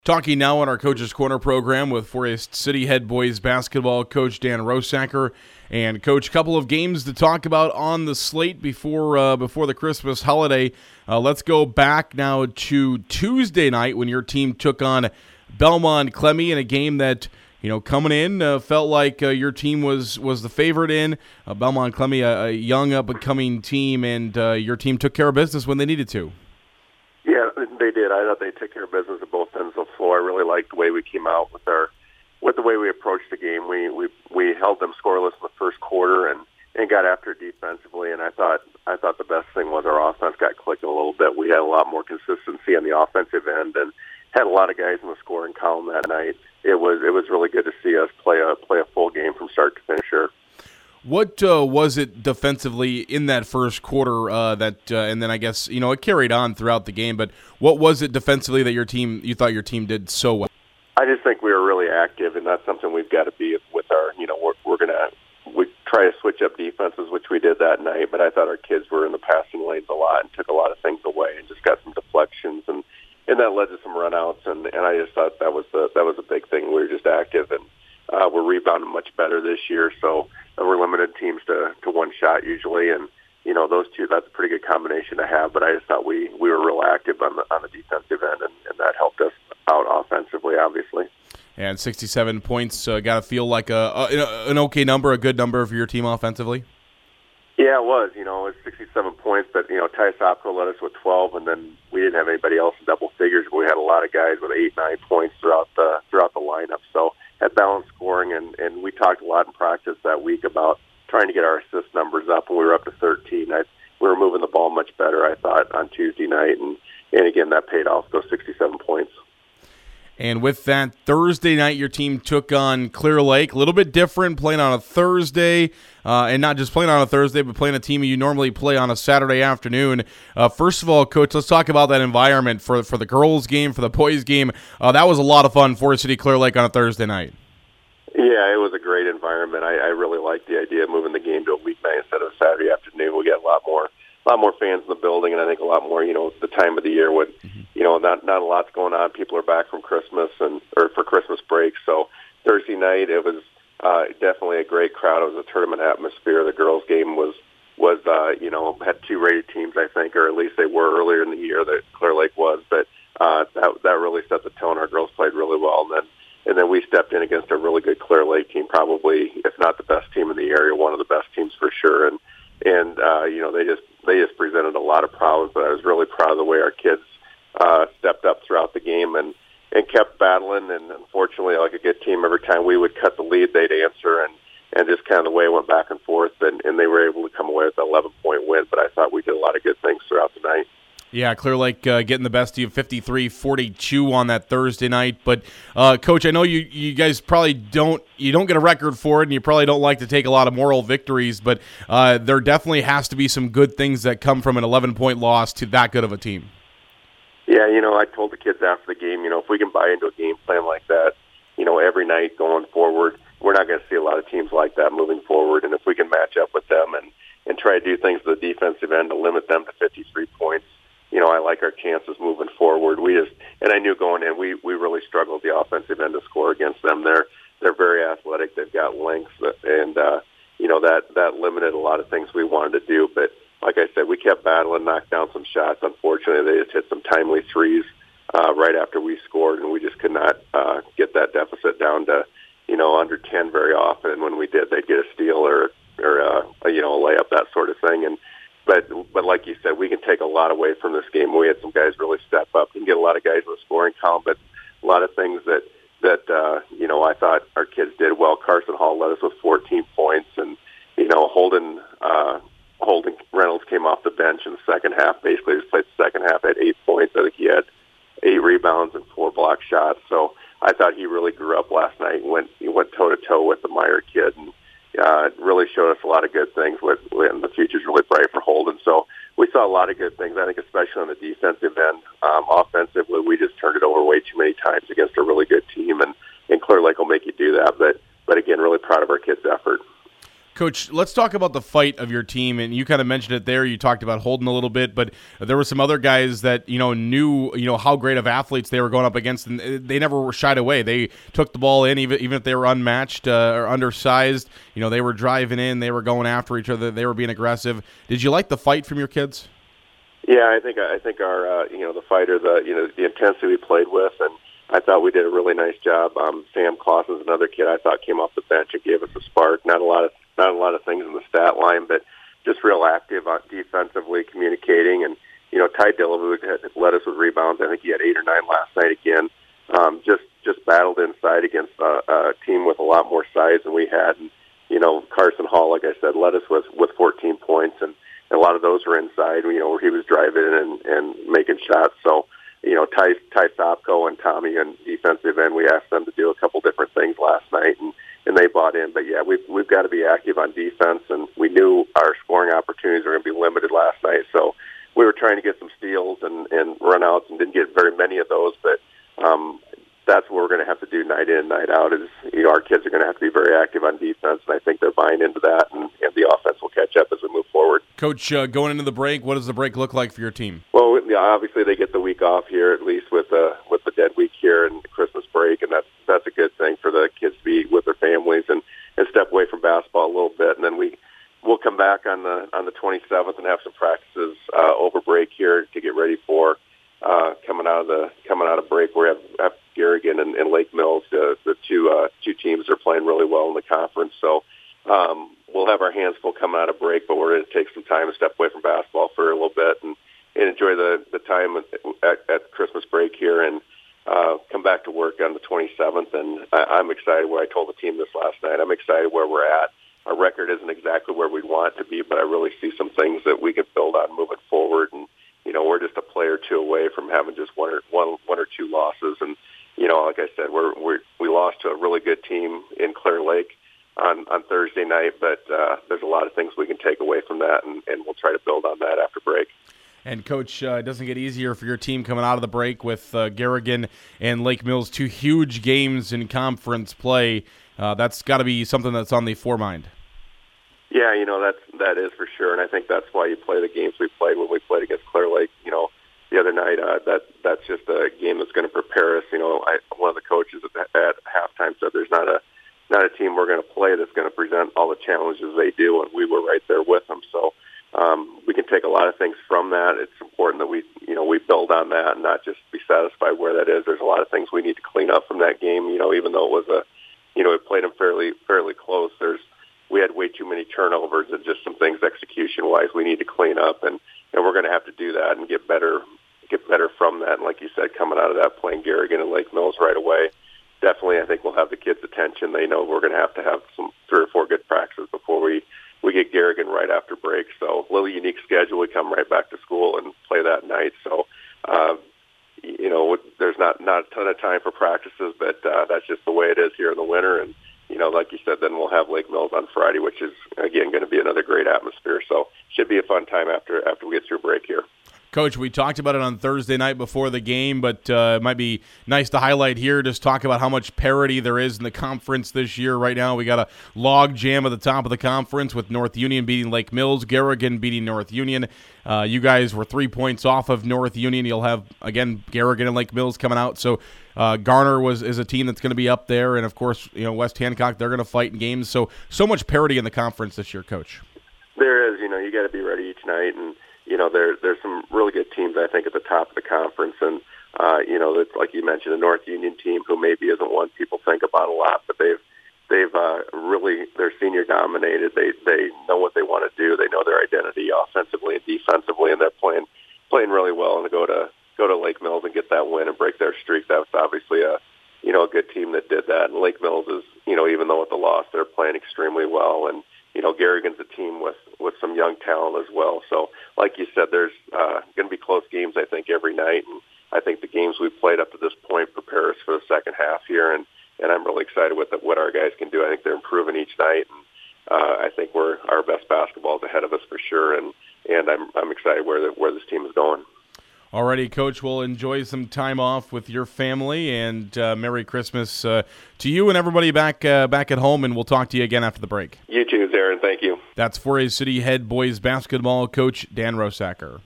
Talking now on our Coach's Corner program with Forest City head boys basketball coach Dan Rosacker. And, Coach, a couple of games to talk about on the slate before the Christmas holiday. Let's go back now to Tuesday night when your team took on Belmont Clemmy in a game that, coming in, felt like your team was the favorite in. Belmont Clemmy, a young up-and-coming team, and your team took care of business when they needed to. Yeah, they did. I thought they took care of business at both ends of the floor. I really liked the way we came out with the way we approached the game. We held them scoreless in the first quarter and got after it defensively. And I thought the best thing was our offense got clicking a little bit. We had a lot more consistency on the offensive end and had a lot of guys in the scoring column that night. It was really good to see us play a full game from start to finish. Here. What was it defensively in that first quarter and then I guess, it carried on throughout the game, but what was it defensively that you thought your team did so well? I just think we were really active, and that's something we've got to be with our, we try to switch up defenses, which we did that night, but I thought our kids were in the passing lanes a lot and took a lot of things away and just got some deflections, and that led to some runouts, and I just thought that was a big thing. We were just active, and we're rebounding much better this year, so we're limited teams to one shot usually, and those two, that's a pretty good combination to have. But I just thought we were real active on the defensive end, and that helped us out offensively, obviously. And 67 points got to feel like an okay number, a good number for your team offensively. Yeah, it was. It was 67 points, but Ty Sopko led us with 12, and then we didn't have anybody else in double figures. But we had a lot of guys with 8, 9 points throughout the lineup. So had balanced scoring, and we talked a lot in practice that week about trying to get our assist numbers up, and we were up to 13. We were moving the ball much better, I thought, on Tuesday night, and again, that paid off, those 67 points. And with that, Thursday night, your team took on Clear Lake. A little bit different, playing on a Thursday, and not just playing on a Thursday, but playing a team you normally play on a Saturday afternoon. First of all, Coach, let's talk about that environment for the girls' game, for the boys' game. That was a lot of fun, Forest City Clear Lake on a Thursday night. Yeah, it was a great environment. I really liked the idea of moving the game to a weeknight instead of a Saturday afternoon. We got a lot more fans in the building, and I think a lot more, the time of the year when, not a lot's going on. People are back from Christmas or for Christmas break. So Thursday night, it was definitely a great crowd. It was a tournament atmosphere. The girls' game was had 2 rated teams, I think, or at least they were earlier in the year that Clear Lake was. But that really set the tone. Our girls played really well, and then we stepped in against a really good Clear Lake team, probably, if not the best team in the area, one of the best teams for sure. And they just presented a lot of problems, but I was really proud of the way our kids stepped up throughout the game and kept battling. And unfortunately, like a good team, every time we would cut the lead, they'd answer, and just kind of the way it went back and forth, and they were able to come away with an 11-point win. But I thought we did a lot of good things throughout the night. Yeah, Clear Lake getting the best of you, 53-42 on that Thursday night. But, Coach, I know you guys probably don't get a record for it, and you probably don't like to take a lot of moral victories, but there definitely has to be some good things that come from an 11-point loss to that good of a team. Yeah, I told the kids after the game, if we can buy into a game plan like that, every night going forward, we're not going to see a lot of teams like that moving forward. And if we can match up with them and try to do things to the defensive end to limit them to 53 points, I like our chances moving forward. And I knew going in, we really struggled the offensive end to score against them. They're very athletic. They've got lengths, and that limited a lot of things we wanted to do. But like I said, we kept battling, knocked down some shots. Unfortunately, they just hit some timely threes right after we scored, and we just could not get that deficit down to under 10 very often. And when we did, they'd get a steal or a layup, that sort of thing. But like you said, we can take a lot away from this game. We had some guys really step up and get a lot of guys in the scoring column, but a lot of things that I thought our kids did well. Carson Hall led us with 14 points, and Holden Reynolds came off the bench in the second half. Basically, just played the second half at 8 points. I think he had 8 rebounds and 4 block shots. So I thought he really grew up last night and went toe to toe with the Meyer kid, and really showed us a lot of good things. And the future's really bright for Holden. So we saw a lot of good things. I think, especially on the defensive end. Offensively, we just turned it over way too many times against a really good team, and Clear Lake will make you do that. But again, really proud of our kids' effort. Coach, let's talk about the fight of your team, and you kind of mentioned it there. You talked about Holden a little bit, but there were some other guys that knew how great of athletes they were going up against, and they never shied away. They took the ball in, even if they were unmatched or undersized. They were driving in, they were going after each other, they were being aggressive. Did you like the fight from your kids? Yeah, I think our the fighter, the intensity we played with, and I thought we did a really nice job. Sam Clausen's another kid I thought came off the bench and gave us a spark. Not a lot of things in the stat line, but just real active defensively, communicating. And Ty Dillavood had led us with rebounds. I think he had 8 or 9 last night again. Just battled inside against a team with a lot more size than we had. And Carson Hall, like I said, led us with 14 points, and a lot of those were inside. Where he was driving and making shots. So. Ty Sopko and Tommy on defensive end, we asked them to do a couple different things last night, and they bought in. But, yeah, we've got to be active on defense, and we knew our scoring opportunities were going to be limited last night. So we were trying to get some steals and run-outs and didn't get very many of those. But that's what we're going to have to do night in and night out is, our kids are going to have to be very active on defense, and I think they're buying into that, and the offense will catch up as we move forward. Coach, going into the break, what does the break look like for your team? Well, obviously they get the week off here, at least with the dead week here and Christmas break, and that's a good thing for the kids to be with their families and step away from basketball a little bit, and then we'll come back on the 27th and have some practices over break here to get ready for coming out of break. We have Garrigan and Lake Mills, the two teams are playing really well in the conference, so we'll have our hands full coming out of break, but we're going to take some time to step away from basketball for a little bit and enjoy the time at Christmas break here and come back to work on the 27th. And I'm excited where I told the team this last night. I'm excited where we're at. Our record isn't exactly where we want it to be, but I really see some things that we can build on moving forward. And, we're just a player or two away from having just one or two losses. And, like I said, we lost to a really good team in Clear Lake on Thursday night, but there's a lot of things we can take away from that, and we'll try to build on that after break. And, Coach, it doesn't get easier for your team coming out of the break with Garrigan and Lake Mills, 2 huge games in conference play. That's got to be something that's on the foremind. Yeah, that is for sure, and I think that's why you play the games we played when we played against Clear Lake, the other night. That's just a game that's going to prepare us. One of the coaches at halftime said there's not a team we're going to play that's going to present all the challenges they do, and we were right there with them. So we can take a lot of things from that. It's important that we build on that and not just be satisfied where that is. There's a lot of things we need to clean up from that game. Even though it was we played them fairly close. We had way too many turnovers and just some things execution-wise we need to clean up, and we're going to have to do that and get better from that. And like you said, coming out of that, playing Garrigan and Lake Mills right away, definitely I think we'll have the kids' attention. They know we're going to have some 3 or 4 good practices before we get Garrigan right after break. So a little unique schedule. We come right back to school and play that night. So, there's not a ton of time for practices, but that's just the way it is here in the winter. And, like you said, then we'll have Lake Mills on Friday, which is, again, going to be another great atmosphere. So should be a fun time after we get through break here. Coach, we talked about it on Thursday night before the game, but it might be nice to highlight here, just talk about how much parity there is in the conference this year. Right now we got a log jam at the top of the conference with North Union beating Lake Mills, Garrigan beating North Union. You guys were 3 points off of North Union. You'll have, again, Garrigan and Lake Mills coming out. So Garner is a team that's going to be up there, and, of course, West Hancock, they're going to fight in games. So much parity in the conference this year, Coach. There is. You got to be ready each night, and there's some really good teams, I think, at the top of the conference. And, it's like you mentioned, the North Union team, who maybe isn't one people think about a lot, but they've really, they're senior dominated. They know what they want to do. They know their identity offensively and defensively, and they're playing really well. And to go to Lake Mills and get that win and break their streak, that was obviously a good team that did that. And Lake Mills is, even though with the loss, they're playing extremely well. And, Garrigan's a team with some young talent as well. So, like you said, there's going to be close games, I think, every night. And I think the games we've played up to this point prepare us for the second half here. And I'm really excited with what our guys can do. I think they're improving each night. And I think our best basketball is ahead of us for sure. And I'm excited where this team is going. Alrighty, Coach. We'll enjoy some time off with your family, and Merry Christmas to you and everybody back at home, and we'll talk to you again after the break. You too, Darren. Thank you. That's Forest City head boys basketball coach Dan Rosacker.